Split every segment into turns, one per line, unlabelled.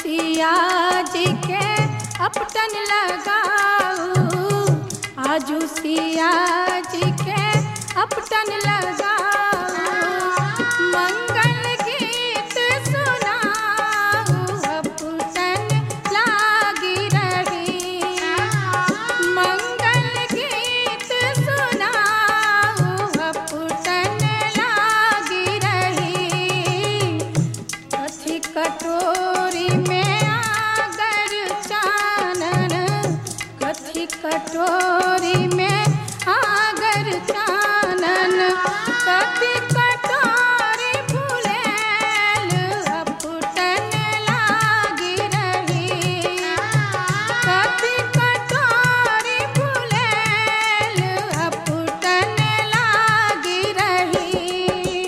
सिया जी के अपटन लगाऊ, आजू सिया जी के अपटन लगाऊ। मंगल गीत सुनाऊ, अपटन लागी रही। मंगल गीत सुनाऊ, अपटन लागी रही। कथी कटोरी में आगर चानन, कथी कटोरी में आगर चानन। कथी कटोरी फुलेल, अपटन लागी रही। कथी कटोरी फुलेल, अपटन लागी रही।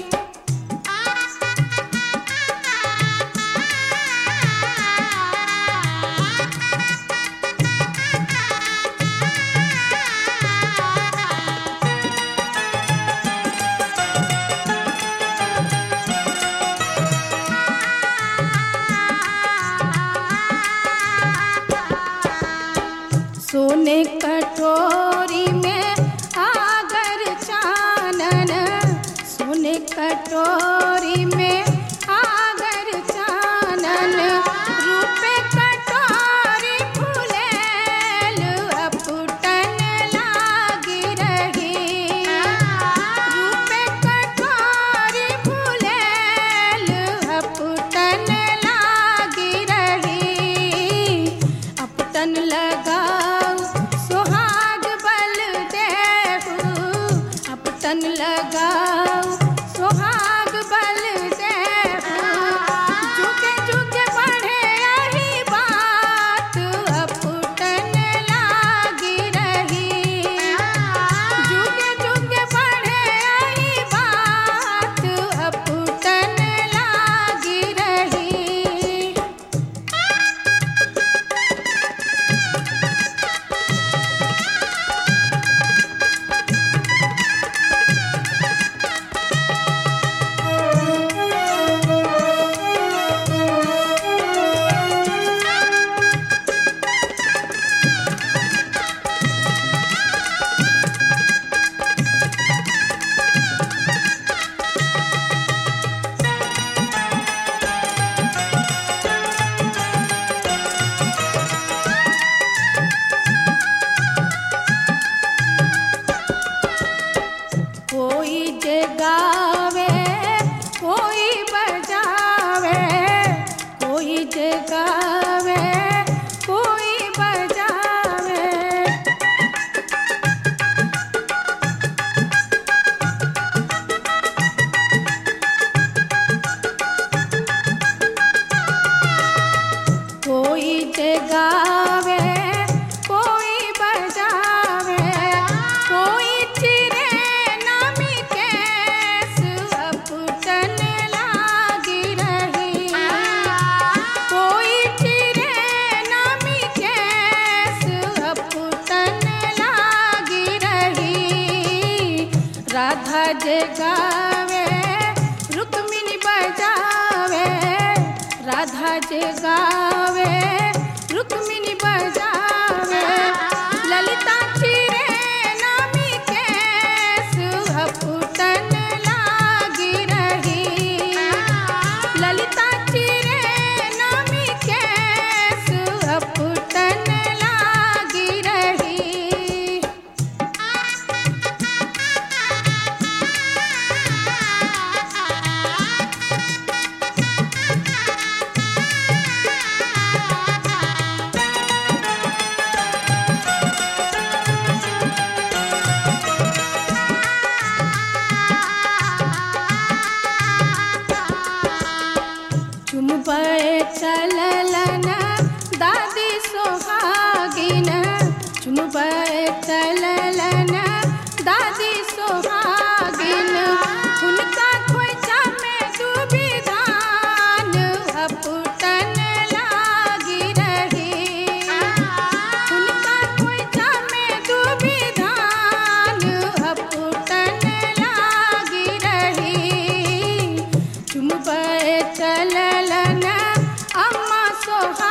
सोने कटोरी में आगर चानन, सोने कटोरी में आगर चानन। रूपे कटोरी फुलेल, अपटन लागी रही। रूपे कटोरी फुलेल, अपटन लागी रही। अपटन लगाऊ सोहाग बल देहू, अपटन लगाऊ सोहाग बल देहू। जुगे जुगे बढ़े यही बात, अपटन लागी रही। जुगे जुगे बढ़े यही बात, अपटन लागी रही। कोई जे गावे, कोई बजावे, कोई जे गावे, कोई बजावे। कोई जे गावे, कोई बजावे, कोई चिरे नामी केस, अपटन लागी रही। कोई चिरे नामी केस, अपटन लागी रही। राधा जे गावे, रुक्मिणी बजावे, राधा जे गावे, रुक्मिणी बजावे। ललिता चिरे नामी केस, अपटन लागी रही। ललिता चिरे नामी केस, अपटन लागी रही। चुमबे चललन दादी सोहागिन, चुमबे चललन दादी सोहागिन। उनका खोइचा में डूबी धान, अपटन लागी रही। उनका खोइचा में डूबी धान, अपटन लागी रही। चुमबे चललन अम्मा सोहागिन,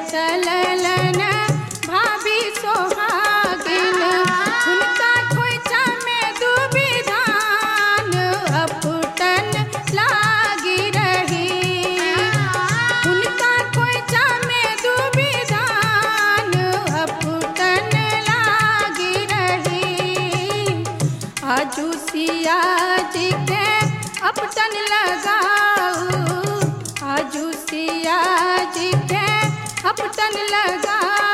चललन भाभी सोहागिन हुनका खोइचा में डूबी धान अपटन लागी रही हुनका खोइचा में डूबी धान अपटन लागी रही आजू सिया जी के अपटन लगाऊ आजू सिया जी के अपटन लगाऊ